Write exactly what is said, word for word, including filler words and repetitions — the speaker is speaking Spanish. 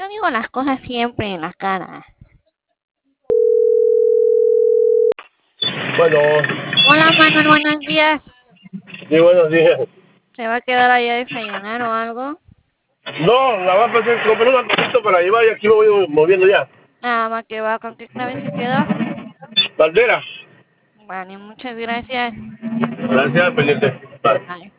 yo digo las cosas siempre en la cara. Bueno, Hola Manuel, buenos días. sí, buenos días. ¿Se va a quedar ahí a desayunar o algo? No, la va a pasar, compré un cosito para llevar y aquí me voy moviendo ya. Nada más que va, ¿con qué clave se quedó? Bandera. Vale, muchas gracias. Gracias, pendiente. Bye. Bye.